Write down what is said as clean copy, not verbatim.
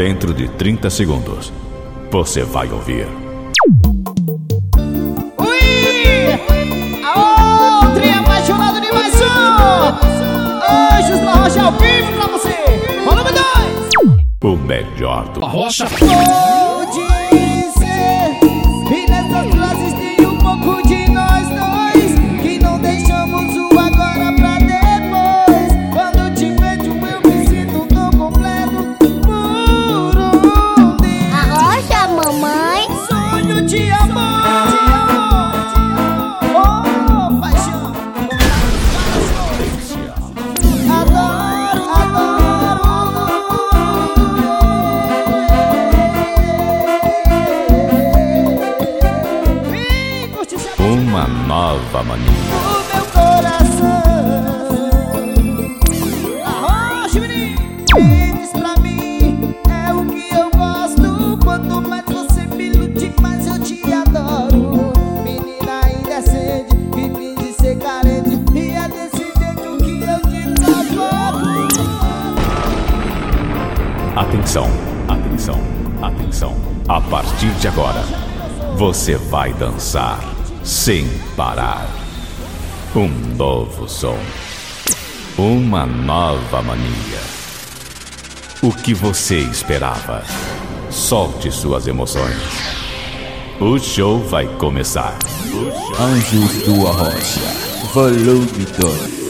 Dentro de 30 segundos, você vai ouvir. Ui! Aô, trem apaixonado de mais um! Anjos da Rocha ao vivo pra você! Volume 2! O melhor do Rocha. Vou dizer, e nessas frases tem um pouco de nós dois, que não deixamos o agora pra depois. Quando te vejo eu me sinto tão completo por um dia. Arrocha, mamãe. Sonho de amor, oh, paixão. Adoro, adoro. Uma nova mania. O meu coração. Arrocha, menino. Diz pra mim, é o que eu gosto. Quanto mais você me ilude, mais eu te adoro. Menina indecente, que finge ser carente, e é desse jeito que eu te provoco. Atenção, atenção, atenção. A partir de agora, você vai dançar sem parar. Um novo som. Uma nova mania. O que você esperava? Solte suas emoções. O show vai começar. Anjos do Arrocha, volume 2.